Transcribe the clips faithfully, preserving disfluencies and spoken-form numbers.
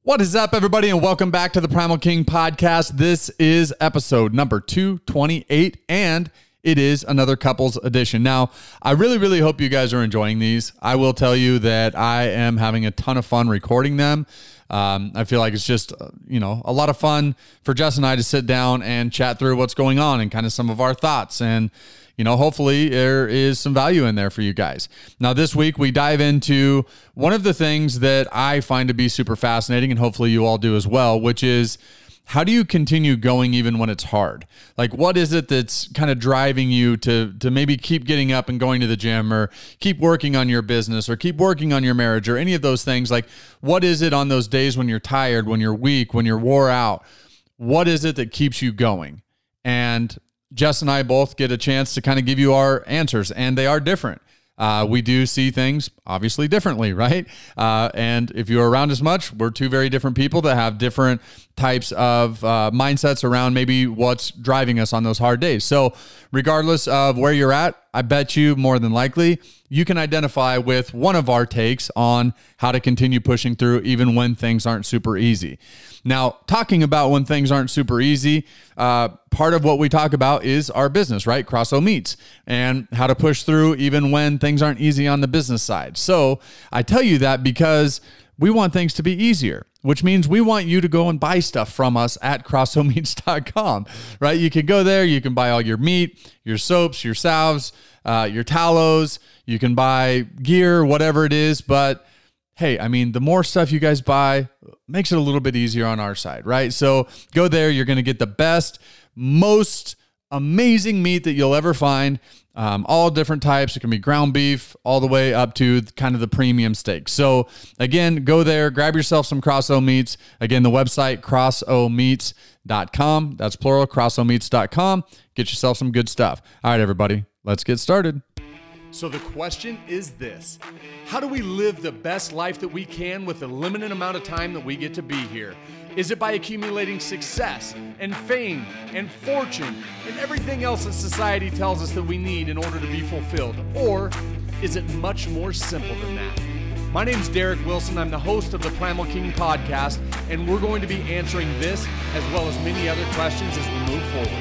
What is up, everybody, and welcome back to the Primal King Podcast. This is episode number two twenty-eight, and it is another couples edition. Now, I really, really hope you guys are enjoying these. I will tell you that I am having a ton of fun recording them. Um, I feel like it's just, uh, you know, a lot of fun for Jess and I to sit down and chat through what's going on and kind of some of our thoughts. And, you know, hopefully there is some value in there for you guys. Now, this week we dive into one of the things that I find to be super fascinating, and hopefully you all do as well, which is how do you continue going even when it's hard? Like, what is it that's kind of driving you to, to maybe keep getting up and going to the gym, or keep working on your business, or keep working on your marriage, or any of those things? Like, what is it on those days when you're tired, when you're weak, when you're wore out? What is it that keeps you going? And Jess and I both get a chance to kind of give you our answers, and they are different. Uh, we do see things obviously differently, right? Uh, and if you're around as much, we're two very different people that have different types of uh, mindsets around maybe what's driving us on those hard days. So regardless of where you're at, I bet you more than likely you can identify with one of our takes on how to continue pushing through even when things aren't super easy. Now, talking about when things aren't super easy, uh, part of what we talk about is our business, right? Crosso Meats, and how to push through even when things aren't easy on the business side. So I tell you that because we want things to be easier, which means we want you to go and buy stuff from us at crosso meats dot com, right? You can go there, you can buy all your meat, your soaps, your salves, uh, your tallows, you can buy gear, whatever it is. But hey, I mean, the more stuff you guys buy makes it a little bit easier on our side, right? So go there, you're going to get the best, most amazing meat that you'll ever find. Um, all different types. It can be ground beef all the way up to kind of the premium steak. So again, go there, grab yourself some Crosso Meats. Again, the website, crosso meats dot com. That's plural, crosso meats dot com. Get yourself some good stuff. All right, everybody, let's get started. So the question is this: how do we live the best life that we can with the limited amount of time that we get to be here? Is it by accumulating success and fame and fortune and everything else that society tells us that we need in order to be fulfilled? Or is it much more simple than that? My name's Derek Wilson. I'm the host of the Primal King Podcast, and we're going to be answering this as well as many other questions as we move forward.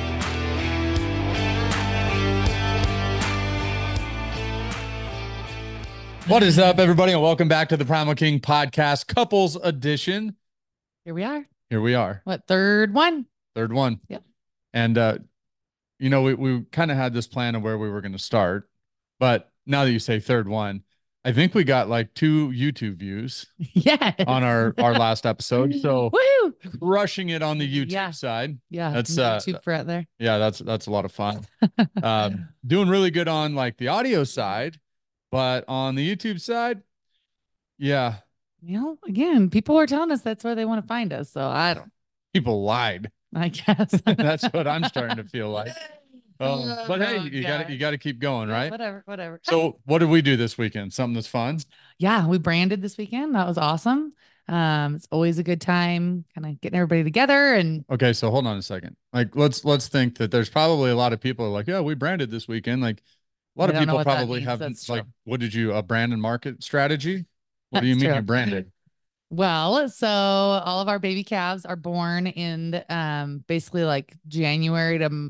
What is up, everybody, and welcome back to the Primal King Podcast, Couples Edition. Here we are. Here we are. What, third one? Third one. Yep. And, uh, you know, we, we kind of had this plan of where we were going to start. But now that you say third one, I think we got like two YouTube views yes. on our, our last episode. So woohoo, rushing it on the YouTube yeah. side. Yeah. That's uh, YouTube for out there. Yeah, that's that's a lot of fun. um, doing really good on like the audio side, but on the YouTube side, yeah. You know, again, people are telling us that's where they want to find us. So I don't. People lied. I guess that's what I'm starting to feel like. Um, oh, but hey, oh, you yeah. got to you got to keep going, right? Yeah, whatever, whatever. So, what did we do this weekend? Something that's fun? Yeah, we branded this weekend. That was awesome. Um, it's always a good time, kind of getting everybody together. And okay, so hold on a second. Like, let's let's think that there's probably a lot of people like, yeah, we branded this weekend. Like, a lot of people probably have like, what did you a brand and market strategy? What That's do you mean true. you branded? Well, so all of our baby calves are born in um basically like January to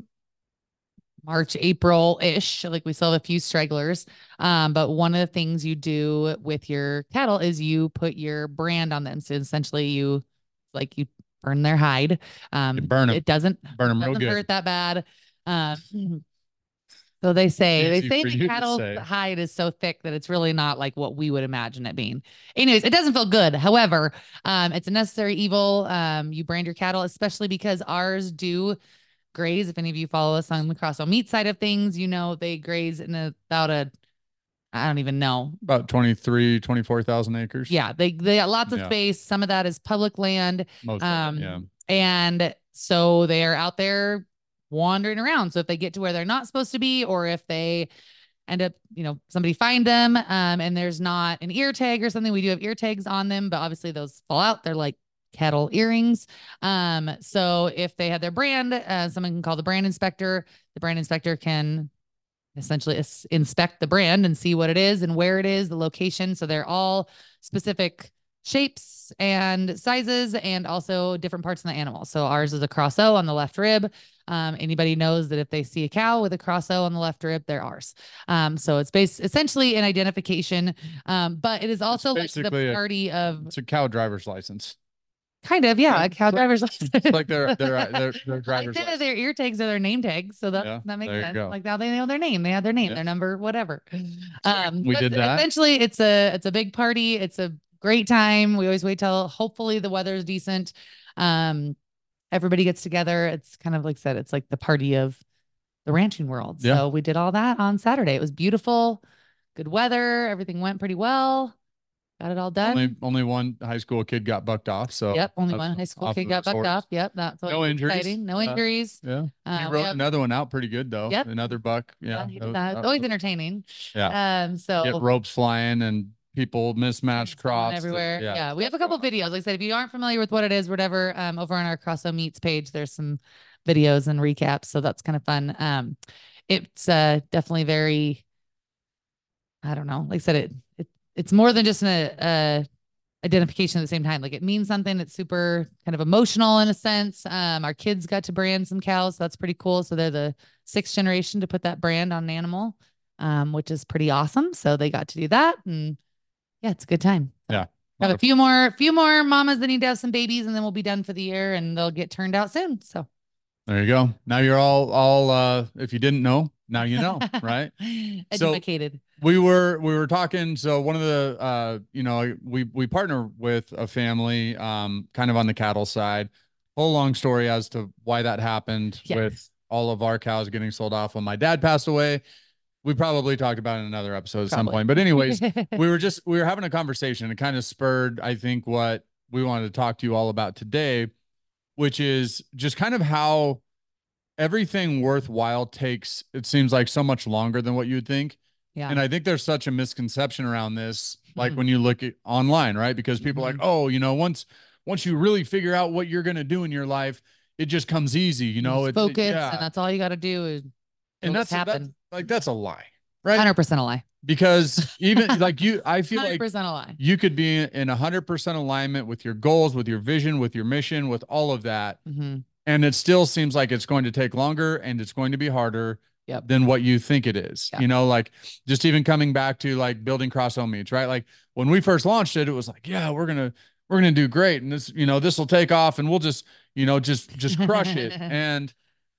March, April-ish. Like we still have a few stragglers. Um, but one of the things you do with your cattle is you put your brand on them. So essentially you like you burn their hide. Um, you burn them. It doesn't burn them real doesn't good. hurt that bad. Um, So they say, they say the cattle's hide is so thick that it's really not like what we would imagine it being. Anyways, it doesn't feel good. However, um, it's a necessary evil. Um, you brand your cattle, especially because ours do graze. If any of you follow us on the Crosso Meat side of things, you know, they graze in a, about a, I don't even know. About twenty-three, twenty-four thousand acres. Yeah. They, they got lots of yeah. space. Some of that is public land. Most um, of it, yeah. And so they are out there wandering around. So if they get to where they're not supposed to be, or if they end up, you know, somebody find them um, and there's not an ear tag or something, we do have ear tags on them, but obviously those fall out. They're like cattle earrings. Um, so if they have their brand, uh, someone can call the brand inspector. The brand inspector can essentially inspect the brand and see what it is and where it is, the location. So they're all specific shapes and sizes and also different parts of the animal. So ours is a cross O on the left rib. Um, anybody knows that if they see a cow with a cross O on the left rib, they're ours. Um, so it's based essentially an identification, um, but it is also like the party a, of it's a cow driver's license. Kind of, yeah, a cow driver's license. Like their their their, their driver's like license. Their ear tags are their name tags, so that yeah, that makes sense. Like now they know their name, they have their name, yeah. their number, whatever. Um, we did that. Essentially, it's a it's a big party. It's a great time. We always wait till hopefully the weather is decent. Um, everybody gets together. It's kind of like I said, it's like the party of the ranching world. Yeah. So we did all that on Saturday. It was beautiful, good weather. Everything went pretty well. Got it all done. Only, only one high school kid got bucked off. So yep, only one high school kid got bucked off. Yep, that's no injuries. Exciting. No injuries. Uh, yeah, he uh, wrote have, another one out pretty good though. Yep, another buck. Yeah, yeah that, always entertaining. Yeah. Um. So get ropes flying and people mismatched crops everywhere. Yeah. yeah, we have a couple videos. Like I said, if you aren't familiar with what it is, whatever, um, over on our Cross O Meats page, there's some videos and recaps. So that's kind of fun. Um, it's uh definitely very. I don't know. Like I said, it it it's more than just an uh identification at the same time. Like it means something that's super kind of emotional in a sense. Um, our kids got to brand some cows. So that's pretty cool. So they're the sixth generation to put that brand on an animal, um, which is pretty awesome. So they got to do that. And yeah, it's a good time. Yeah. I have a few more, few more mamas that need to have some babies and then we'll be done for the year and they'll get turned out soon. So there you go. Now you're all, all, uh, if you didn't know, now you know, right? Educated. So we were, we were talking. So one of the, uh, you know, we, we partner with a family, um, kind of on the cattle side. Whole long story as to why that happened yeah. with all of our cows getting sold off when my dad passed away. We probably talked about it in another episode at probably. some point, but anyways, we were just, we were having a conversation. It kind of spurred, I think, what we wanted to talk to you all about today, which is just kind of how everything worthwhile takes, it seems like, so much longer than what you'd think. Yeah. And I think there's such a misconception around this, like mm-hmm. when you look at online, right? Because people mm-hmm. are like, oh, you know, once, once you really figure out what you're going to do in your life, it just comes easy, you know, it's focus it, yeah. and that's all you got to do is and that's happen. That, like, that's a lie, right? one hundred percent a lie. Because even like you, I feel like one hundred percent a lie. You could be in a hundred percent alignment with your goals, with your vision, with your mission, with all of that. Mm-hmm. And it still seems like it's going to take longer and it's going to be harder yep. than what you think it is. Yep. You know, like just even coming back to like building Cross O Meats, right? Like when we first launched it, it was like, yeah, we're going to, we're going to do great. And this, you know, this will take off and we'll just, you know, just, just crush it. And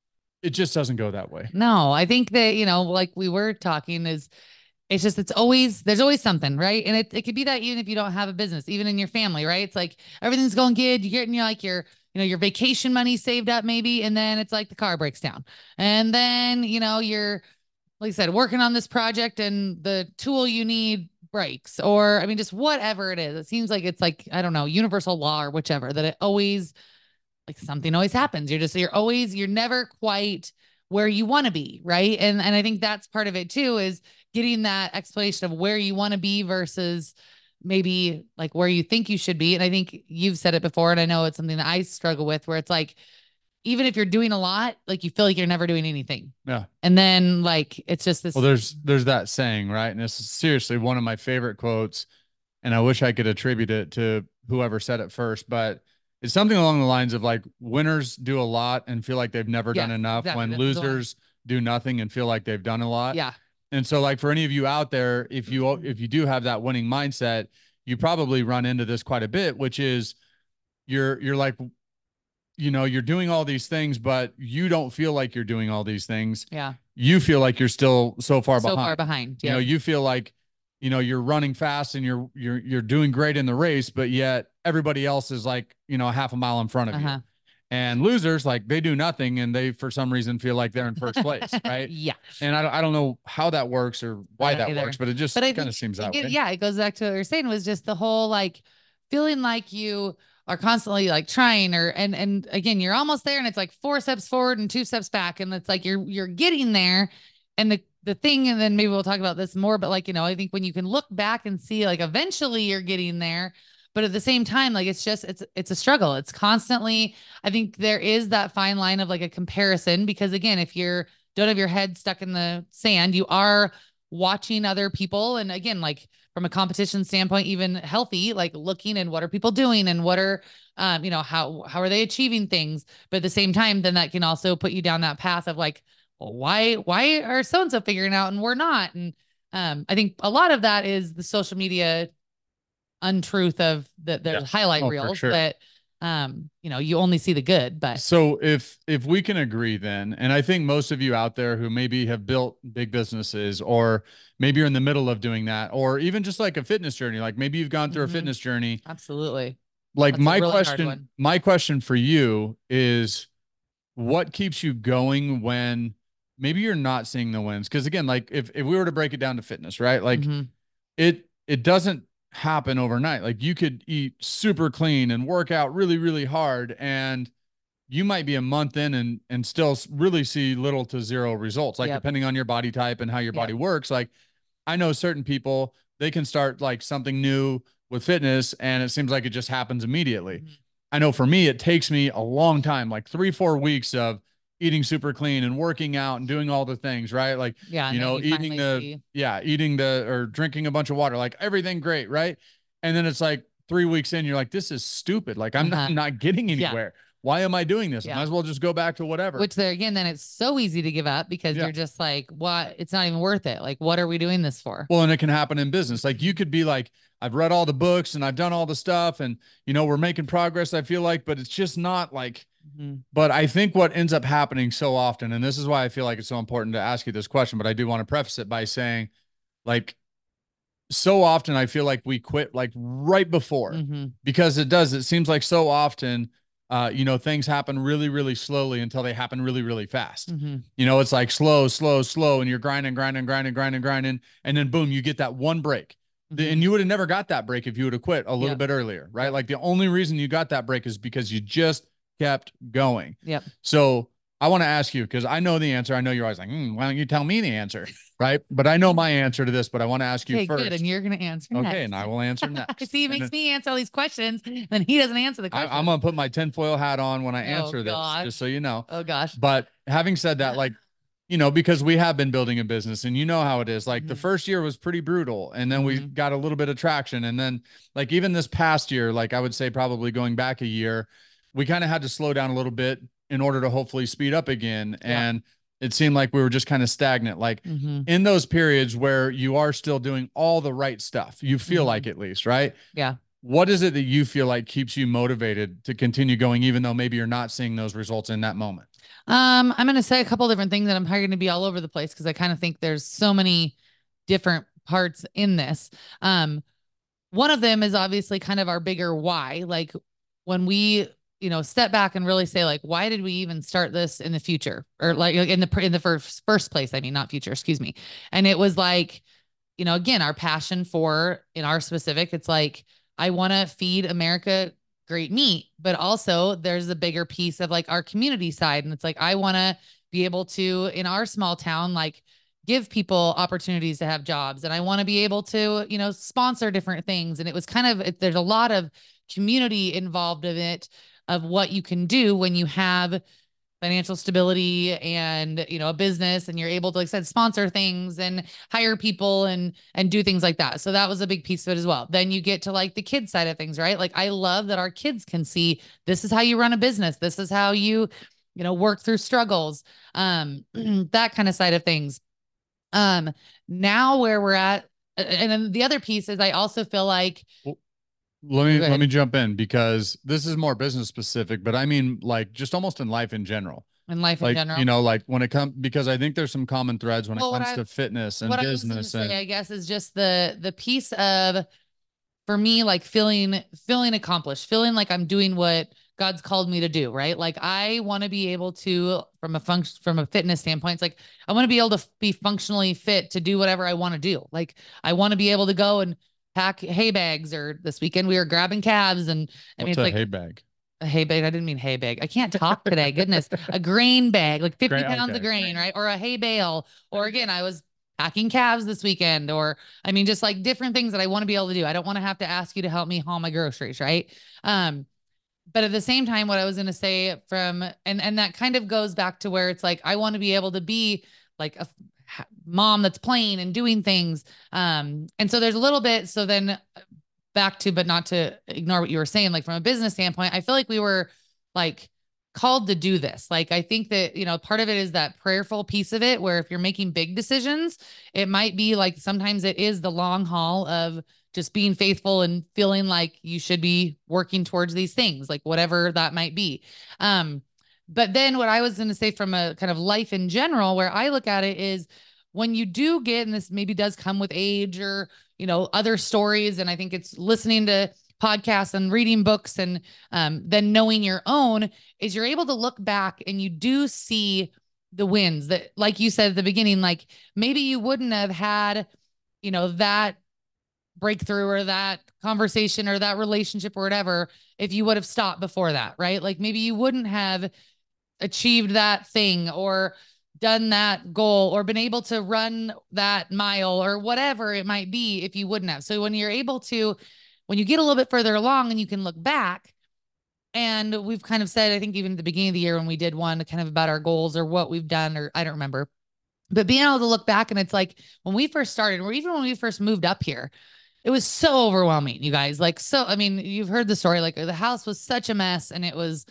it just doesn't go that way. No, I think that, you know, like we were talking is, it's just, it's always, there's always something, right? And it, it could be that even if you don't have a business, even in your family, right? It's like everything's going good. You're getting your, like your, you know, your vacation money saved up maybe. And then it's like the car breaks down. And then, you know, you're, like I said, working on this project and the tool you need breaks, or, I mean, just whatever it is. It seems like it's like, I don't know, universal law or whichever, that it always, like something always happens. You're just, you're always, you're never quite where you want to be. Right. And, and I think that's part of it too, is getting that explanation of where you want to be versus maybe like where you think you should be. And I think you've said it before, and I know it's something that I struggle with, where it's like, even if you're doing a lot, like you feel like you're never doing anything. Yeah. And then like, it's just this. Well, there's, there's that saying, right? And this is seriously one of my favorite quotes, and I wish I could attribute it to whoever said it first, but it's something along the lines of like, winners do a lot and feel like they've never yeah, done enough, exactly. when That's losers do nothing and feel like they've done a lot. Yeah. And so like for any of you out there, if you, if you do have that winning mindset, you probably run into this quite a bit, which is you're, you're like, you know, you're doing all these things, but you don't feel like you're doing all these things. Yeah. You feel like you're still so far so behind. So far behind. You know, you feel like, you know, you're running fast and you're, you're, you're doing great in the race, but yet everybody else is like, you know, half a mile in front of uh-huh. you. And losers, like they do nothing and they, for some reason, feel like they're in first place. Right. Yeah. And I don't, I don't know how that works or why that either. works, but it just kind of seems that get, way. Yeah. It goes back to what you're saying, was just the whole, like feeling like you are constantly like trying or, and, and again, you're almost there and it's like four steps forward and two steps back. And it's like, you're, you're getting there. And the, the thing, and then maybe we'll talk about this more, but like, you know, I think when you can look back and see like, eventually you're getting there, but at the same time, like, it's just, it's, it's a struggle. It's constantly, I think there is that fine line of like a comparison, because again, if you're, don't have your head stuck in the sand, you are watching other people. And again, like from a competition standpoint, even healthy, like looking and what are people doing and what are, um, you know, how, how are they achieving things? But at the same time, then that can also put you down that path of like, well, why, why are so-and-so figuring out and we're not? And, um, I think a lot of that is the social media untruth of that there's Yeah. highlight Oh, for reels sure. that, um, you know, you only see the good, but So if if we can agree then, and I think most of you out there who maybe have built big businesses, or maybe you're in the middle of doing that, or even just like a fitness journey, like maybe you've gone through a Mhm. fitness journey. Absolutely. Like That's a my really hard question, one. my question for you is, what keeps you going when maybe you're not seeing the wins? Because again, like if if we were to break it down to fitness, right? Like Mhm. it it doesn't happen overnight. Like you could eat super clean and work out really, really hard, and you might be a month in and and still really see little to zero results, like Yep. depending on your body type and how your body Yep. works. Like I know certain people, they can start like something new with fitness and it seems like it just happens immediately. Mhm. I know for me, it takes me a long time, like three, four weeks of eating super clean and working out and doing all the things, right? Like, Yeah. you And then know, you eating finally the, see. yeah, eating the, or drinking a bunch of water, like everything great, right? And then it's like three weeks in, you're like, this is stupid. Like I'm not, Uh-huh. I'm not getting Yeah. anywhere. Why am I doing this? I might Yeah. as well just go back to whatever. Which there again, then it's so easy to give up because Yeah. you're just like, what? It's not even worth it. Like, what are we doing this for? Well, and it can happen in business. Like you could be like, I've read all the books and I've done all the stuff and, you know, we're making progress, I feel like, but it's just not like, Mhm. but I think what ends up happening so often, and this is why I feel like it's so important to ask you this question, but I do want to preface it by saying, like, so often I feel like we quit like right before Mhm. because it does. It seems like so often, uh, you know, things happen really, really slowly until they happen really, really fast. Mhm. You know, it's like slow, slow, slow, and you're grinding, grinding, grinding, grinding, grinding, and then boom, you get that one break. The- And Mhm. you would have never got that break if you would have quit a little Yep. bit earlier, right? Yep. Like the only reason you got that break is because you just kept going. Yep. So I want to ask you, because I know the answer. I know you're always like, mm, why don't you tell me the answer? Right. But I know my answer to this, but I want to ask you Okay, good. first. And you're going to answer Okay. next. And I will answer I next. see. He And makes then me answer all these questions, then he doesn't answer the I, question. I'm going to put my tinfoil hat on when I Oh answer this, gosh. just so you know. Oh gosh. But having said that, like, you know, because we have been building a business and you know how it is. Like the Mhm. first year was pretty brutal. And then we Mhm. got a little bit of traction. And then, like, even this past year, like I would say probably going back a year, we kind of had to slow down a little bit in order to hopefully speed up again. Yeah. And it seemed like we were just kind of stagnant. Like Mhm. in those periods where you are still doing all the right stuff, you feel Mhm. like, at least, right? Yeah. What is it that you feel like keeps you motivated to continue going, even though maybe you're not seeing those results in that moment? Um, I'm going to say a couple different things, and I'm probably going to be all over the place because I kind of think there's so many different parts in this. Um, one of them is obviously kind of our bigger why. Like when we, you know, step back and really say, like, why did we even start this in the future, or like in the in the first first place? I mean, not future, excuse me. And it was like, you know, again, our passion for, in our specific, it's like I want to feed America great meat, but also there's a bigger piece of like our community side. And it's like, I want to be able to, in our small town, like give people opportunities to have jobs. And I want to be able to, you know, sponsor different things. And it was kind of, it, there's a lot of community involved in it of what you can do when you have financial stability and, you know, a business, and you're able to, like I said, sponsor things and hire people and and do things like that. So that was a big piece of it as well. Then you get to like the kid side of things, right? Like I love that our kids can see this is how you run a business. This is how you, you know, work through struggles. Um, that kind of side of things. Um, now where we're at, and then the other piece is I also feel like, Well, let me let me ahead. jump in because this is more business specific, but I mean like just almost in life in general. In life in Like, you general. know, like when it comes, because I think there's some common threads when it Well, what comes I to fitness and what I was going to business say, and I guess, is just the the piece of, for me, like feeling feeling accomplished, feeling like I'm doing what God's called me to do, right? Like I want to be able to, from a function, from a fitness standpoint, it's like I want to be able to be functionally fit to do whatever I want to do. Like I want to be able to go and pack hay bags, or this weekend we were grabbing calves, and I mean what's it's a like hay bag? a hay bag. I didn't mean hay bag. I can't talk today. Goodness. A grain bag, like fifty Great. pounds of Okay. grain, right? Or a hay bale. Or again, I was packing calves this weekend. Or I mean, just like different things that I want to be able to do. I don't want to have to ask you to help me haul my groceries, right? Um, but at the same time, what I was going to say from, and and that kind of goes back to where it's like I want to be able to be like a mom that's playing and doing things. Um, and so there's a little bit, so then back to, but not to ignore what you were saying, like from a business standpoint, I feel like we were like called to do this. Like, I think that, you know, part of it is that prayerful piece of it, where if you're making big decisions, it might be like, sometimes it is the long haul of just being faithful and feeling like you should be working towards these things, like whatever that might be. Um, but then what I was going to say from a kind of life in general, where I look at it is, when you do get, and this maybe does come with age or, you know, other stories. And I think it's listening to podcasts and reading books, and um, then knowing your own, is you're able to look back and you do see the wins that, like you said at the beginning, like maybe you wouldn't have had, you know, that breakthrough or that conversation or that relationship or whatever, if you would have stopped before that, right? Like maybe you wouldn't have achieved that thing or done that goal or been able to run that mile or whatever it might be if you wouldn't have. So when you're able to, when you get a little bit further along and you can look back, and we've kind of said, I think even at the beginning of the year when we did one kind of about our goals or what we've done, or I don't remember, but being able to look back, and it's like when we first started, or even when we first moved up here, it was so overwhelming, you guys. Like, so, I mean, you've heard the story, like the house was such a mess, and it was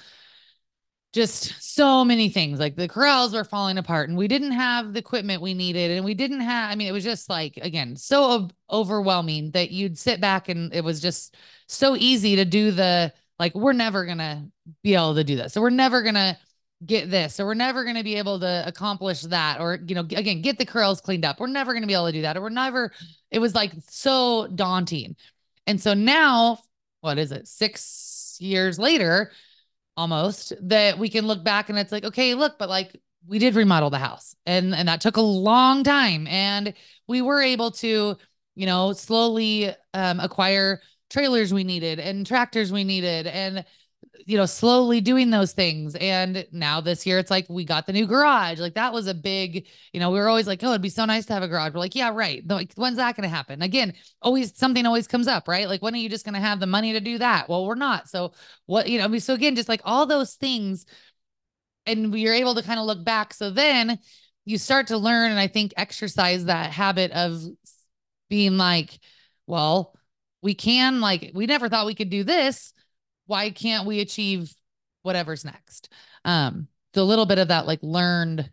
just so many things. Like the corrals were falling apart, and we didn't have the equipment we needed, and we didn't have, I mean, it was just like, again, so overwhelming that you'd sit back and it was just so easy to do the, like, we're never going to be able to do this. So we're never going to get this. So we're never going to be able to accomplish that. Or, you know, again, get the corrals cleaned up. We're never going to be able to do that. Or we're never, it was like so daunting. And so now, what is it? Six years later, almost, that we can look back and it's like, okay, look, but like we did remodel the house, and, and that took a long time. And we were able to, you know, slowly um, acquire trailers we needed and tractors we needed, and, you know, slowly doing those things. And now this year, it's like, we got the new garage. Like that was a big, you know, we were always like, oh, it'd be so nice to have a garage. We're like, yeah, right. Like, when's that going to happen? Again, always something always comes up, right? Like, when are you just going to have the money to do that? Well, we're not. So what, you know, I mean, so again, just like all those things, and you're able to kind of look back. So then you start to learn, and I think exercise that habit of being like, well, we can, like, we never thought we could do this. Why can't we achieve whatever's next? Um, so a little bit of that, like, learned,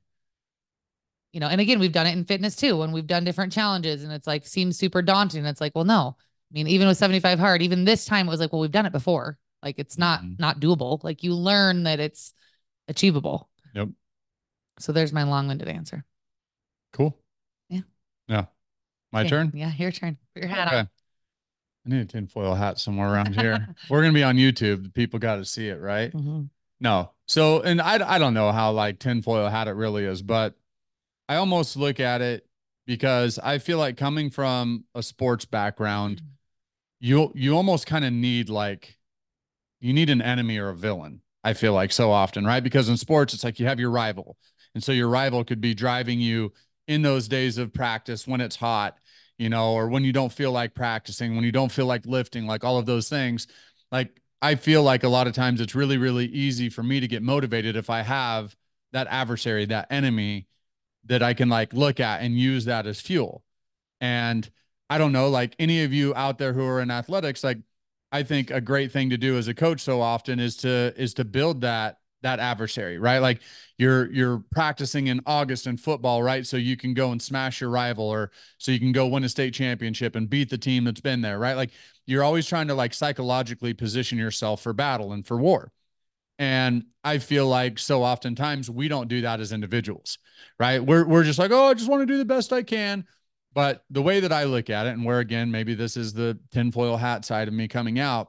you know, and again, we've done it in fitness too, when we've done different challenges, and it's like, seems super daunting. It's like, well, no, I mean, even with seventy-five hard, even this time it was like, well, we've done it before. Like, it's not, mm-hmm. not doable. Like, you learn that it's achievable. Yep. So there's my long-winded answer. Cool. Yeah. Yeah. My okay. turn? Yeah, your turn. Put your hat okay. on. I need a tinfoil hat somewhere around here. We're going to be on YouTube. The people got to see it, right? Mm-hmm. No. So, and I, I don't know how like tinfoil hat it really is, but I almost look at it because I feel like, coming from a sports background, mm-hmm. you, you almost kind of need like, you need an enemy or a villain. I feel like so often, right? Because in sports, it's like you have your rival. And so your rival could be driving you in those days of practice when it's hot, you know, or when you don't feel like practicing, when you don't feel like lifting, like all of those things. Like, I feel like a lot of times it's really, really easy for me to get motivated if I have that adversary, that enemy that I can like look at and use that as fuel. And I don't know, like any of you out there who are in athletics, like, I think a great thing to do as a coach so often is to, is to build that, that adversary, right? Like you're, you're practicing in August in football, right? So you can go and smash your rival, or so you can go win a state championship and beat the team that's been there, right? Like you're always trying to like psychologically position yourself for battle and for war. And I feel like so oftentimes we don't do that as individuals, right? We're, we're just like, oh, I just want to do the best I can. But the way that I look at it, and where, again, maybe this is the tinfoil hat side of me coming out,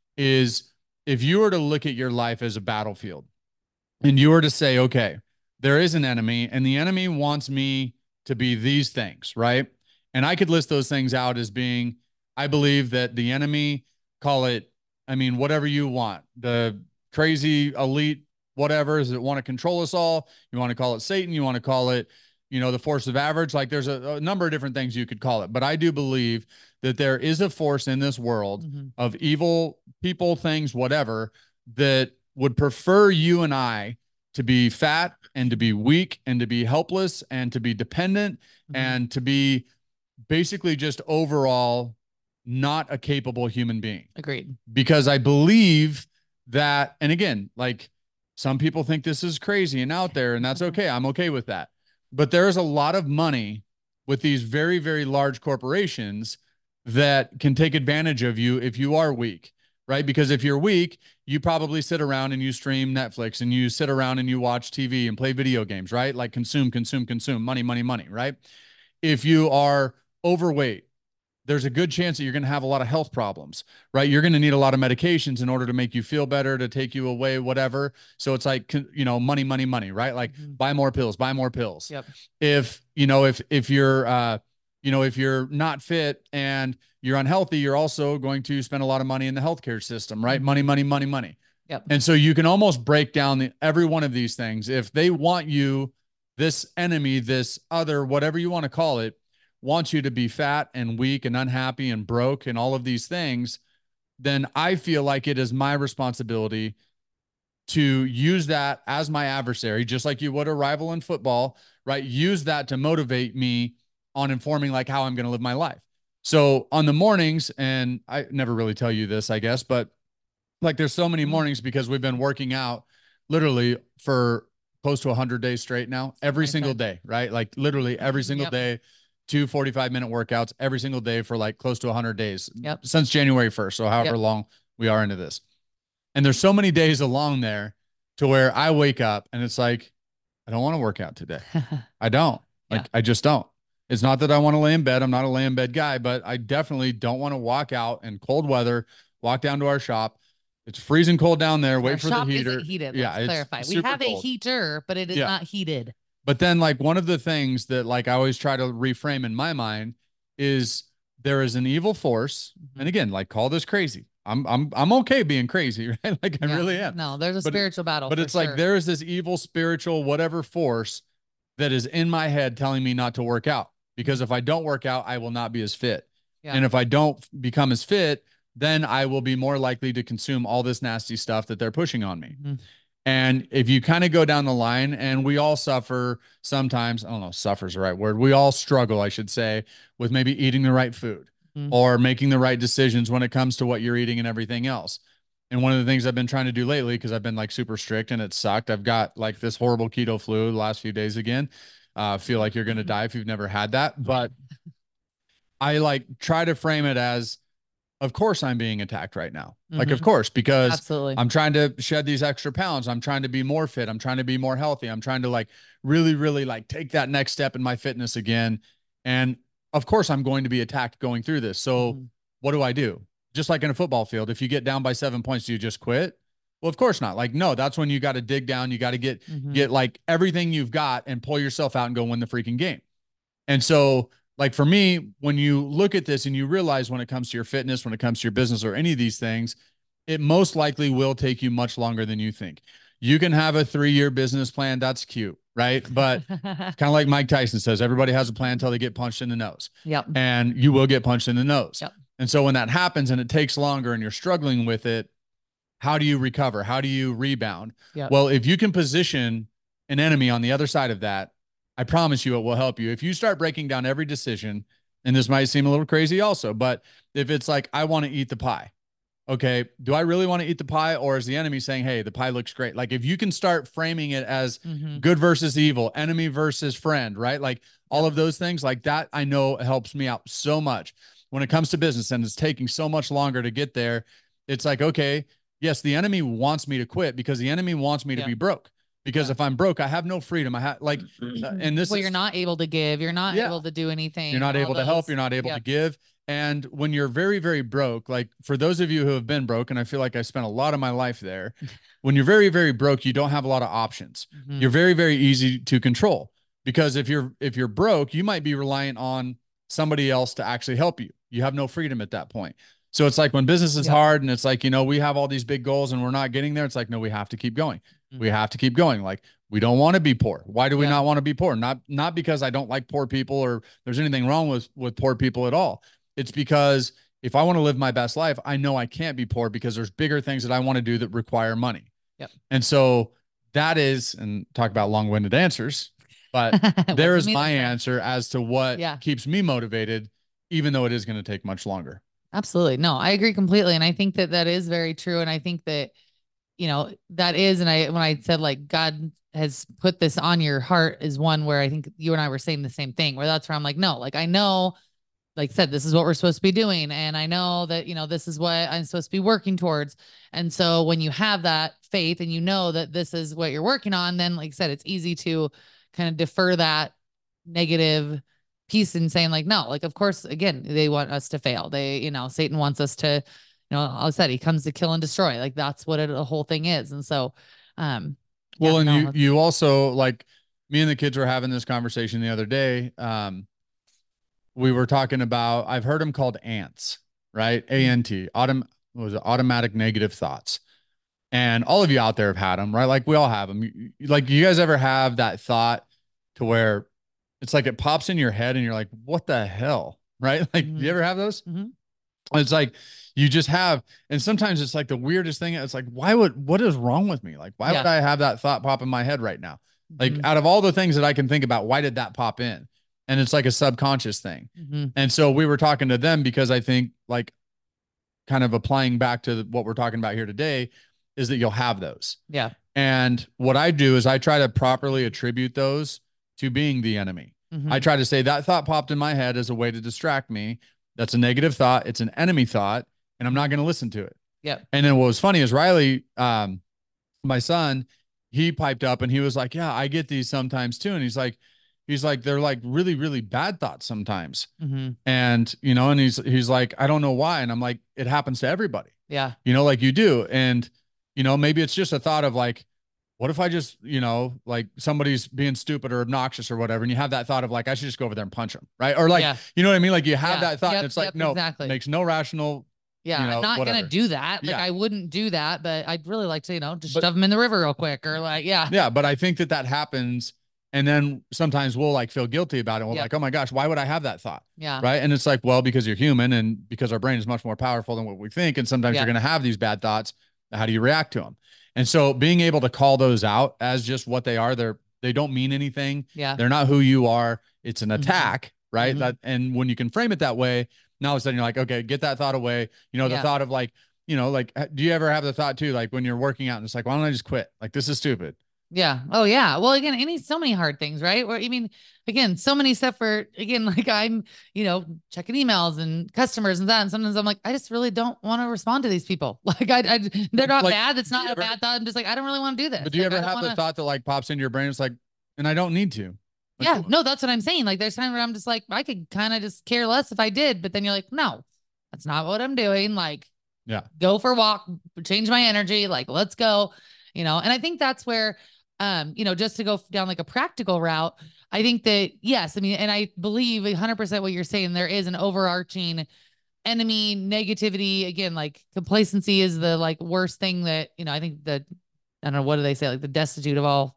is if you were to look at your life as a battlefield and you were to say, okay, there is an enemy, and the enemy wants me to be these things, right? And I could list those things out as being, I believe that the enemy, call it, I mean, whatever you want, the crazy elite, whatever, is it want to control us all? You want to call it Satan? You want to call it, you know, the force of average? Like there's a, a number of different things you could call it, but I do believe that there is a force in this world mm-hmm. of evil people, things, whatever, that would prefer you and I to be fat and to be weak and to be helpless and to be dependent mm-hmm. and to be basically just overall not a capable human being. Agreed. Because I believe that, and again, like some people think this is crazy and out there, and that's okay. I'm okay with that. But there is a lot of money with these very, very large corporations that can take advantage of you if you are weak, right? Because if you're weak, you probably sit around and you stream Netflix and you sit around and you watch T V and play video games, right? Like consume, consume, consume, money, money, money, right? If you are overweight, there's a good chance that you're going to have a lot of health problems, right? You're going to need a lot of medications in order to make you feel better, to take you away, whatever. So it's like, you know, money, money, money, right? Like mm-hmm. buy more pills, buy more pills. Yep. If, you know, if, if you're, uh, you know, if you're not fit and you're unhealthy, you're also going to spend a lot of money in the healthcare system, right? Mm-hmm. Money, money, money, money. Yep. And so you can almost break down the, every one of these things. If they want you, this enemy, this other, whatever you want to call it, wants you to be fat and weak and unhappy and broke and all of these things, then I feel like it is my responsibility to use that as my adversary, just like you would a rival in football, right? Use that to motivate me on informing like how I'm going to live my life. So on the mornings, and I never really tell you this, I guess, but like there's so many mornings because we've been working out literally for close to a hundred days straight now, every single day, right? Like literally every single yep. day. Two forty-five minute workouts every single day for like close to one hundred days yep. since January first. So however yep. long we are into this. And there's so many days along there to where I wake up and it's like, I don't want to work out today. I don't. Like, yeah. I just don't. It's not that I want to lay in bed. I'm not a lay in bed guy, but I definitely don't want to walk out in cold weather, walk down to our shop. It's freezing cold down there. Wait our for shop the heater. Isn't heated. Yeah. Let's clarify. We have cold. a heater, but it is yeah. not heated. But then like one of the things that like I always try to reframe in my mind is there is an evil force. Mm-hmm. And again, like call this crazy. I'm, I'm, I'm okay being crazy, right? Like I yeah. really am. No, there's a but, spiritual battle. But it's sure. like, there is this evil, spiritual, whatever force that is in my head telling me not to work out, because if I don't work out, I will not be as fit. Yeah. And if I don't become as fit, then I will be more likely to consume all this nasty stuff that they're pushing on me. Mm-hmm. And if you kind of go down the line, and we all suffer sometimes, I don't know, suffer's the right word. We all struggle, I should say, with maybe eating the right food mm-hmm. or making the right decisions when it comes to what you're eating and everything else. And one of the things I've been trying to do lately, because I've been like super strict and it sucked. I've got like this horrible keto flu the last few days again. Uh, feel like you're going to die if you've never had that. But I like try to frame it as, of course I'm being attacked right now. Mm-hmm. Like, of course, because Absolutely. I'm trying to shed these extra pounds. I'm trying to be more fit. I'm trying to be more healthy. I'm trying to like really, really like take that next step in my fitness again. And of course I'm going to be attacked going through this. So mm-hmm. what do I do? Just like in a football field, if you get down by seven points, do you just quit? Well, of course not. Like, no, that's when you got to dig down. You got to get, mm-hmm. get like everything you've got and pull yourself out and go win the freaking game. And so like for me, when you look at this and you realize when it comes to your fitness, when it comes to your business or any of these things, it most likely will take you much longer than you think. You can have a three-year business plan. That's cute, right? But kind of like Mike Tyson says, everybody has a plan until they get punched in the nose. Yep. And you will get punched in the nose. Yep. And so when that happens and it takes longer and you're struggling with it, how do you recover? How do you rebound? Yep. Well, if you can position an enemy on the other side of that, I promise you it will help you. If you start breaking down every decision, and this might seem a little crazy also, but if it's like, I want to eat the pie. Okay. Do I really want to eat the pie? Or is the enemy saying, hey, the pie looks great? Like if you can start framing it as mm-hmm. good versus evil, enemy versus friend, right? Like all of those things like that, I know helps me out so much when it comes to business, and it's taking so much longer to get there. It's like, okay, yes, the enemy wants me to quit because the enemy wants me to yeah. be broke. Because yeah. if I'm broke, I have no freedom. I have like, uh, and this well, is, you're not able to give, you're not yeah. able to do anything. You're not able those. to help. You're not able yeah. to give. And when you're very, very broke, like for those of you who have been broke, and I feel like I spent a lot of my life there, when you're very, very broke, you don't have a lot of options. Mm-hmm. You're very, very easy to control, because if you're, if you're broke, you might be reliant on somebody else to actually help you. You have no freedom at that point. So it's like when business is yeah. hard and it's like, you know, we have all these big goals and we're not getting there. It's like, no, we have to keep going. Mm-hmm. We have to keep going. Like, we don't want to be poor. Why do we yeah. not want to be poor? Not, not because I don't like poor people or there's anything wrong with, with poor people at all. It's because if I want to live my best life, I know I can't be poor because there's bigger things that I want to do that require money. Yep. And so that is, and talk about long-winded answers, but there is my answer as to what yeah. keeps me motivated, even though it is going to take much longer. Absolutely. No, I agree completely. And I think that that is very true. And I think that, you know, that is, and I, when I said like God has put this on your heart is one where I think you and I were saying the same thing, where that's where I'm like, no, like I know, like I said, this is what we're supposed to be doing. And I know that, you know, this is what I'm supposed to be working towards. And so when you have that faith and you know that this is what you're working on, then like I said, it's easy to kind of defer that negative piece and saying like, no, like, of course, again, they want us to fail. They, you know, Satan wants us to, you know, I said, he comes to kill and destroy. Like that's what it, the whole thing is. And so, um, well, yeah, and no, you, you also like me and the kids were having this conversation the other day. Um, we were talking about, I've heard them called ants, right? A N T, autom was it automatic negative thoughts. And all of you out there have had them, right? Like we all have them. You, like you guys ever have that thought to where it's like it pops in your head and you're like, what the hell? Right? Like, mm-hmm. you ever have those? Mm-hmm. It's like you just have, and sometimes it's like the weirdest thing. It's like, why would, what is wrong with me? Like, why yeah. would I have that thought pop in my head right now? Like, mm-hmm. out of all the things that I can think about, why did that pop in? And it's like a subconscious thing. Mm-hmm. And so we were talking to them because I think, like, kind of applying back to what we're talking about here today is that you'll have those. Yeah. And what I do is I try to properly attribute those to being the enemy. Mm-hmm. I try to say that thought popped in my head as a way to distract me. That's a negative thought. It's an enemy thought, and I'm not going to listen to it. Yeah. And then what was funny is Riley, um, my son, he piped up and he was like, yeah, I get these sometimes too. And he's like, he's like, they're like really, really bad thoughts sometimes. Mm-hmm. And, you know, and he's, he's like, I don't know why. And I'm like, it happens to everybody. Yeah. You know, like you do. And, you know, maybe it's just a thought of like, what if I just, you know, like somebody's being stupid or obnoxious or whatever. And you have that thought of like, I should just go over there and punch him. Right. Or like, yeah. you know what I mean? Like you have yeah. that thought. Yep, and it's yep, like, no, exactly. makes no rational. Yeah. You know, I'm not going to do that. Like yeah. I wouldn't do that, but I'd really like to, you know, just but, shove him in the river real quick or like, yeah. Yeah. But I think that that happens. And then sometimes we'll like feel guilty about it. We're yep. like, oh my gosh, why would I have that thought? Yeah. Right. And it's like, well, because you're human and because our brain is much more powerful than what we think. And sometimes yeah. you're going to have these bad thoughts. How do you react to them? And so being able to call those out as just what they are, they're, they don't mean anything. Yeah. They're not who you are. It's an attack. Mm-hmm. Right. Mm-hmm. That, and when you can frame it that way, now all of a sudden you're like, okay, get that thought away. You know, the yeah. thought of like, you know, like, do you ever have the thought too, like when you're working out and it's like, why don't I just quit? Like, this is stupid. Yeah. Oh yeah. Well, again, any, so many hard things, right? Where, I mean, again, so many stuff for, again, like I'm, you know, checking emails and customers and that. And sometimes I'm like, I just really don't want to respond to these people. Like I, I they're not like, bad. It's not a ever, bad thought. I'm just like, I don't really want to do this. But do you like, ever have wanna... the thought that like pops into your brain? It's like, and I don't need to. Like, yeah, no, that's what I'm saying. Like there's times where I'm just like, I could kind of just care less if I did, but then you're like, no, that's not what I'm doing. Like, yeah, go for a walk, change my energy. Like, let's go, you know? And I think that's where, um, you know, just to go down like a practical route, I think that, yes, I mean, and I believe one hundred percent what you're saying, there is an overarching enemy negativity. Again, like complacency is the like worst thing that, you know, I think that, I don't know, what do they say? Like the destitute of all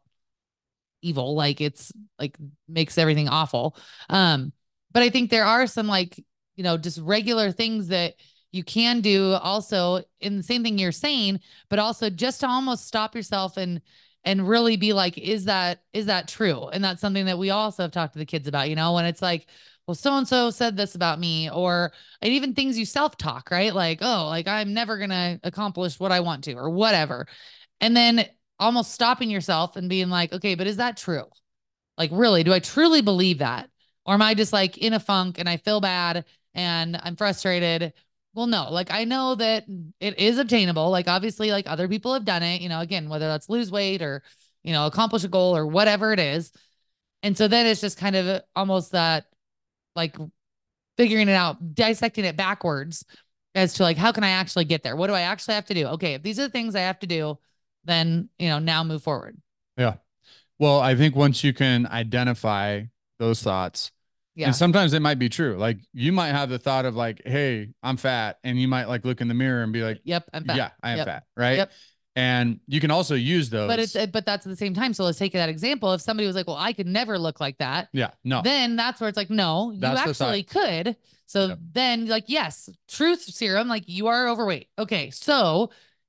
evil, like it's like makes everything awful. Um, but I think there are some like, you know, just regular things that you can do also in the same thing you're saying, but also just to almost stop yourself and, and really be like, is that, is that true? And that's something that we also have talked to the kids about, you know, when it's like, well, so-and-so said this about me, or and even things you self-talk, right? Like, oh, like I'm never going to accomplish what I want to, or whatever. And then almost stopping yourself and being like, okay, but is that true? Like, really, do I truly believe that? Or am I just like in a funk and I feel bad and I'm frustrated? Well, no, like I know that it is obtainable. Like obviously like other people have done it, you know, again, whether that's lose weight or, you know, accomplish a goal or whatever it is. And so then it's just kind of almost that like figuring it out, dissecting it backwards as to like, how can I actually get there? What do I actually have to do? Okay. If these are the things I have to do, then, you know, now move forward. Yeah. Well, I think once you can identify those thoughts, yeah. And sometimes it might be true. Like you might have the thought of like, hey, I'm fat. And you might like look in the mirror and be like, yep, I'm fat. Yeah, I am yep. fat. Right. Yep. And you can also use those. But it's, but that's at the same time. So let's take that example. If somebody was like, well, I could never look like that. Yeah. No. Then that's where it's like, no, that's you actually could. So yep. then like, yes, truth serum, like you are overweight. Okay. So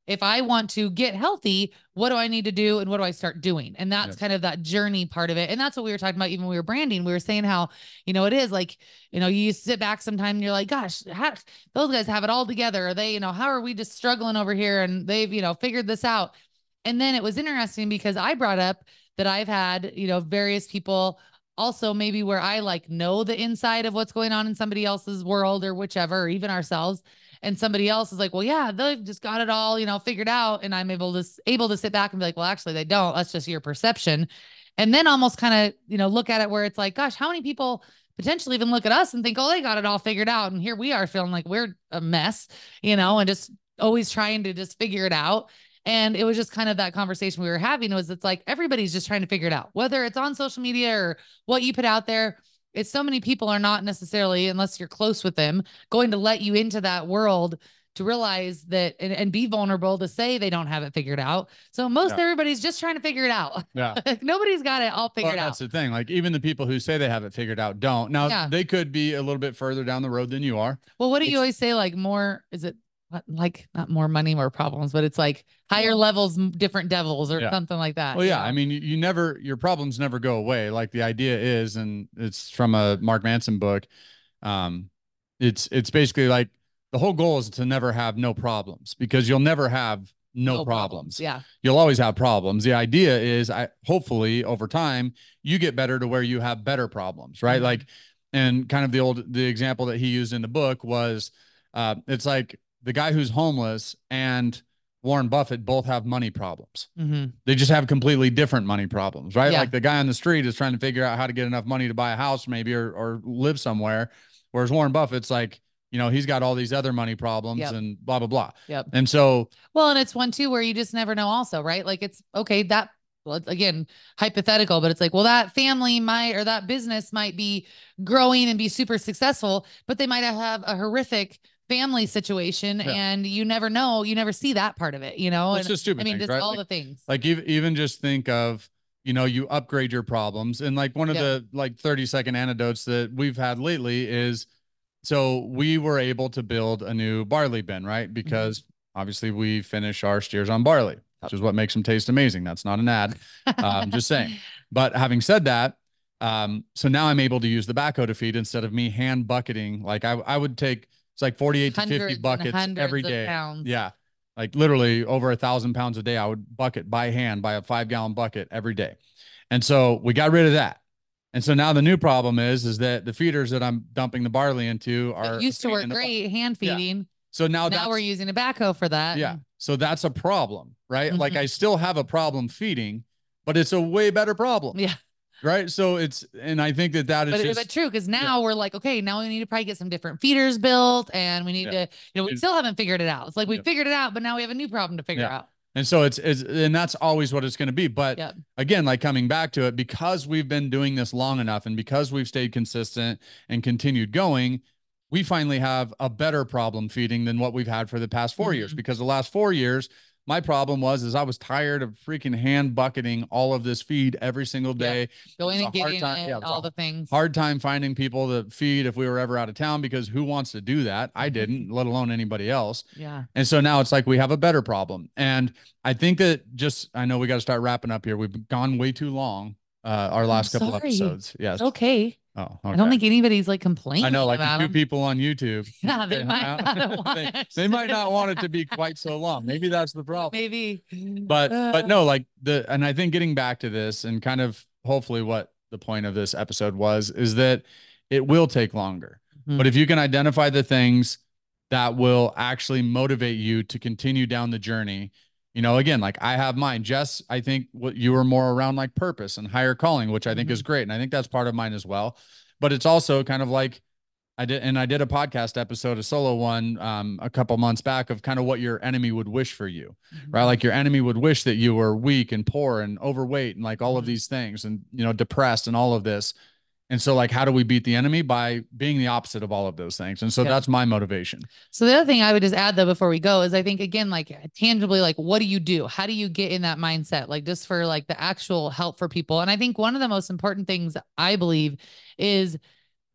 if I want to get healthy, what do I need to do and what do I start doing? And that's Yep. kind of that journey part of it. And that's what we were talking about even when we were branding. We were saying how, you know, it is like, you know, you sit back sometime and you're like, gosh, how, those guys have it all together. Are they, you know, how are we just struggling over here and they've, you know, figured this out. And then it was interesting because I brought up that I've had, you know, various people also maybe where I like know the inside of what's going on in somebody else's world or whichever, or even ourselves. And somebody else is like, well, yeah, they've just got it all, you know, figured out. And I'm able to, able to sit back and be like, well, actually they don't. That's just your perception. And then almost kind of, you know, look at it where it's like, gosh, how many people potentially even look at us and think, oh, they got it all figured out. And here we are feeling like we're a mess, you know, and just always trying to just figure it out. And it was just kind of that conversation we were having was it's like, everybody's just trying to figure it out, whether it's on social media or what you put out there. It's so many people are not necessarily, unless you're close with them, going to let you into that world to realize that and, and be vulnerable to say they don't have it figured out. So most Yeah. everybody's just trying to figure it out. Yeah. Nobody's got it all figured Well, out. that's the thing. Like even the people who say they have it figured out don't. Now Yeah. they could be a little bit further down the road than you are. Well, what do you Which- always say? Like more, is it what, like not more money, more problems, but it's like higher levels, m- different devils or Yeah. something like that. Well, you yeah. know? I mean, you, you never, your problems never go away. Like the idea is, and it's from a Mark Manson book. Um, it's, it's basically like the whole goal is to never have no problems because you'll never have no, problems. Yeah. You'll always have problems. The idea is I hopefully over time you get better to where you have better problems, right? Mhm. Like, and kind of the old, the example that he used in the book was, uh, it's like the guy who's homeless and Warren Buffett both have money problems. Mhm. They just have completely different money problems, right? Yeah. Like the guy on the street is trying to figure out how to get enough money to buy a house maybe, or, or live somewhere. Whereas Warren Buffett's like, you know, he's got all these other money problems Yep. and blah, blah, blah. Yep. And so, Well, and it's one too where you just never know also, right? Like it's okay, that well, it's, again, hypothetical, but it's like, well, that family might or that business might be growing and be super successful, but they might have a horrific family situation Yeah. and you never know, you never see that part of it, you know? Well, and it's just stupid I mean, things, just right? all Like- the things. like even, even just think of, you know, you upgrade your problems. And like one of Yeah. the like thirty second anecdotes that we've had lately is, so we were able to build a new barley bin, right? Because obviously we finish our steers on barley, which is what makes them taste amazing. That's not an ad. I'm just saying. But having said that, um, so now I'm able to use the backhoe to feed instead of me hand bucketing. Like I, I would take, it's like forty-eight to Hundreds fifty and buckets hundreds every of day. pounds. Yeah. Like literally over a thousand pounds a day, I would bucket by hand, by a five gallon bucket every day. And so we got rid of that. And so now the new problem is, is that the feeders that I'm dumping the barley into are It used to a pain work in the butt. great hand Yeah. feeding. So now, Now that's, we're using a backhoe for that. yeah. So that's a problem, right? Like Mhm. I still have a problem feeding, but it's a way better problem. Yeah. Right. So it's, and I think that that is But, just, but true, because now we're like, okay, now we need to probably get some different feeders built and we need Yeah. to, you know, we And- still haven't figured it out. It's like we Yeah. figured it out, but now we have a new problem to figure Yeah. out. and so it's, it's, and that's always what it's going to be. But Yep. again, like coming back to it, because we've been doing this long enough and because we've stayed consistent and continued going, we finally have a better problem feeding than what we've had for the past four years. Mhm. Because the last four years, my problem was, is I was tired of freaking hand bucketing all of this feed every single day. Going It's and a hard getting time- it, yeah, it's all a the things. Hard time finding people to feed if we were ever out of town, because who wants to do that? I didn't, let alone anybody else. Yeah. And so now it's like we have a better problem. And I think that just, I know we got to start wrapping up here. We've gone way too long. Uh, our last couple sorry. episodes. Yes. It's okay. Oh, I don't okay. think anybody's like complaining I know, like the about two them. people on YouTube. Yeah, they might not want they, it. they might not want it to be quite so long. Maybe that's the problem. Maybe. But but Uh, no, like the, and I think getting back to this and kind of hopefully what the point of this episode was, is that it will take longer. Mhm. But if you can identify the things that will actually motivate you to continue down the journey, you know, again, like I have mine. Jess, I think what you were more around like purpose and higher calling, which I think is great. And I think that's part of mine as well. But it's also kind of like I did, and I did a podcast episode, a solo one, um, a couple months back, of kind of what your enemy would wish for you, right? Like your enemy would wish that you were weak and poor and overweight and like all of Mhm. these things, and, you know, depressed and all of this. And so like, how do we beat the enemy? By being the opposite of all of those things. And so Yep. that's my motivation. So the other thing I would just add though, before we go, is I think again, like tangibly, like what do you do? How do you get in that mindset? Like just for like the actual help for people. And I think one of the most important things I believe is,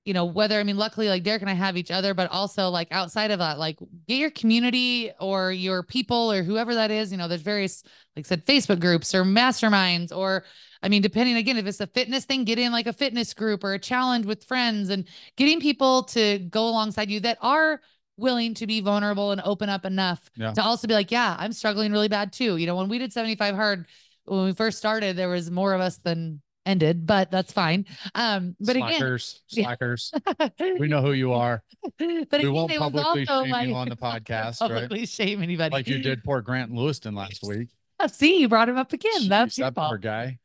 you know, whether, I mean, luckily like Derek and I have each other, but also like outside of that, like get your community or your people or whoever that is, you know, there's various, like I said, Facebook groups or masterminds, or I mean, depending again, if it's a fitness thing, get in like a fitness group or a challenge with friends, and getting people to go alongside you that are willing to be vulnerable and open up enough Yeah. to also be like, yeah, I'm struggling really bad too. You know, when we did seventy-five hard, when we first started, there was more of us than ended, but that's fine. Um, but slackers, again, slackers, we know who you are. but We again, won't it was publicly also shame like, you on the podcast, publicly right? shame anybody. Like you did poor Grant Lewiston last week. See, you brought him up again. That's Jeez, your that poor fault. guy.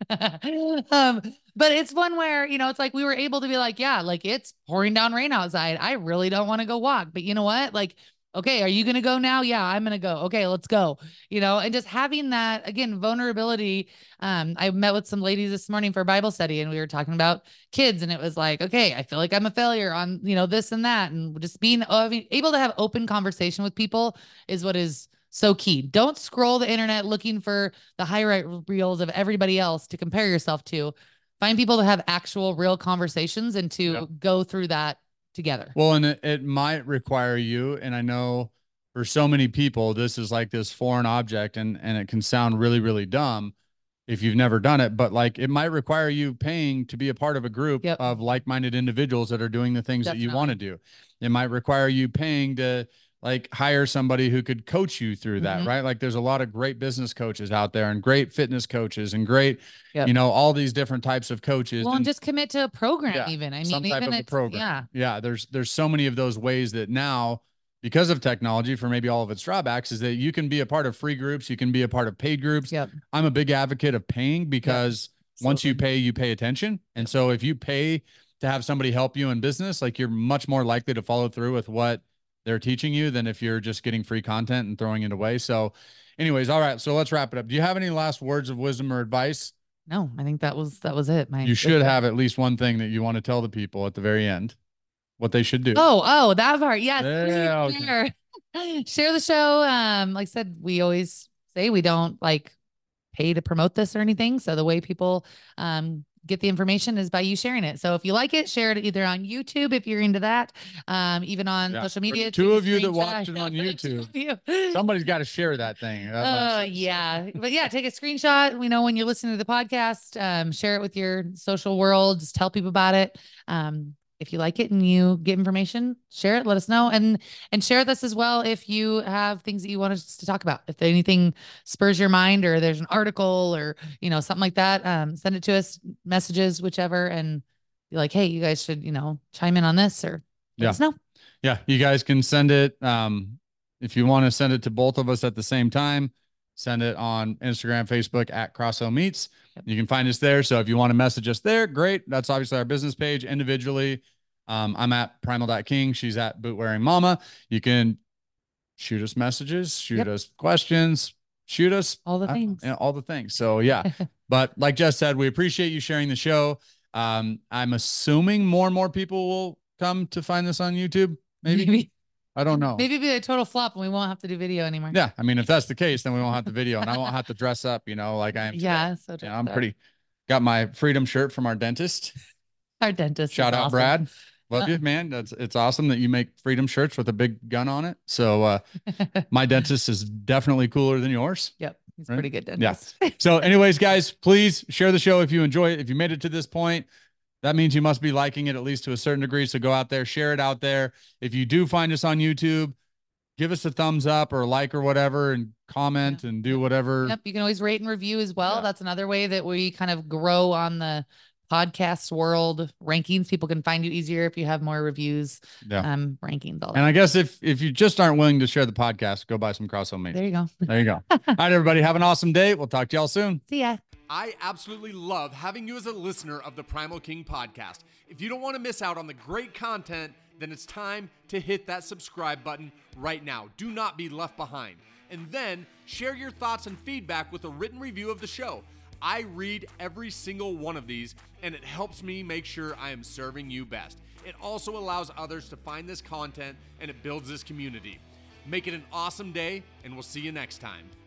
um, but it's one where, you know, it's like we were able to be like, yeah, like it's pouring down rain outside. I really don't want to go walk, but you know what? Like, okay, are you going to go now? Yeah, I'm going to go. Okay, let's go. You know, and just having that, again, vulnerability. Um, I met with some ladies this morning for Bible study, and we were talking about kids, and it was like, okay, I feel like I'm a failure on, you know, this and that. And just being able to have open conversation with people is what is so key. Don't scroll the internet looking for the highlight reels of everybody else to compare yourself to. Find people to have actual real conversations and to Yep. go through that together. Well, and it, it might require you, and I know for so many people, this is like this foreign object, and, and it can sound really, really dumb if you've never done it, but like it might require you paying to be a part of a group Yep. of like-minded individuals that are doing the things Definitely. that you want to do. It might require you paying to like hire somebody who could coach you through that, Mhm. right? Like there's a lot of great business coaches out there and great fitness coaches and great, Yep. you know, all these different types of coaches. Well, and and just commit to a program Yeah, even. I mean, some type even of a it's, program. yeah. Yeah. There's, there's so many of those ways that now, because of technology, for maybe all of its drawbacks, is that you can be a part of free groups. You can be a part of paid groups. Yep. I'm a big advocate of paying because So once you good. pay, you pay attention. And so if you pay to have somebody help you in business, like you're much more likely to follow through with what they're teaching you than if you're just getting free content and throwing it away. So anyways, all right. So let's wrap it up. Do you have any last words of wisdom or advice? No, I think that was, that was it. My, You should have at least one thing that you want to tell the people at the very end, what they should do. Oh, oh, that part. Yes. Yeah, Please okay. share. Share the show. Um, like I said, we always say we don't like pay to promote this or anything. So the way people um get the information is by you sharing it. So if you like it, share it either on YouTube if you're into that, um, even on Yeah. social media. Two of you that screenshot. watched it on YouTube. You. Somebody's got to share that thing. Oh, uh, yeah. But yeah, take a screenshot. We know when you're listening to the podcast, um, share it with your social world. Just tell people about it. Um, if you like it and you get information, share it, let us know. And, and share this as well if you have things that you want us to talk about. If anything spurs your mind or there's an article or, you know, something like that, um, send it to us, messages, whichever, and be like, hey, you guys should, you know, chime in on this or let Yeah. us know. Yeah. You guys can send it. Um, if you want to send it to both of us at the same time, send it on Instagram, Facebook at Crosso Meets. Yep. You can find us there. So if you want to message us there, great. That's obviously our business page. Individually, um, I'm at primal dot king. She's at boot wearing mama. You can shoot us messages, shoot Yep. us questions, shoot us all the uh, things, you know, all the things. So yeah, but like Jess said, we appreciate you sharing the show. Um, I'm assuming more and more people will come to find this on YouTube. Maybe. Maybe. I don't know. Maybe it'll be a total flop and we won't have to do video anymore. Yeah. I mean, if that's the case, then we won't have the video and I won't have to dress up, you know, like I am. Yeah. So yeah, I'm pretty, got my freedom shirt from our dentist. Our dentist. Shout out, awesome. Brad. Love you, man. That's, it's awesome that you make freedom shirts with a big gun on it. So, uh, my dentist is definitely cooler than yours. Yep. He's right? pretty good dentist. Yeah. So anyways, guys, please share the show if you enjoy it. If you made it to this point, that means you must be liking it at least to a certain degree. So go out there, share it out there. If you do find us on YouTube, give us a thumbs up or like or whatever and comment yeah. and do whatever. Yep. You can always rate and review as well. Yeah. That's another way that we kind of grow on the podcast world rankings. People can find you easier if you have more reviews, yeah. um, rankings. All that. And I guess if, if you just aren't willing to share the podcast, go buy some Crosso Meats. There you go. There you go. All right, everybody. Have an awesome day. We'll talk to y'all soon. See ya. I absolutely love having you as a listener of the Primal King podcast. If you don't want to miss out on the great content, then it's time to hit that subscribe button right now. Do not be left behind. And then share your thoughts and feedback with a written review of the show. I read every single one of these, and it helps me make sure I am serving you best. It also allows others to find this content, and it builds this community. Make it an awesome day, and we'll see you next time.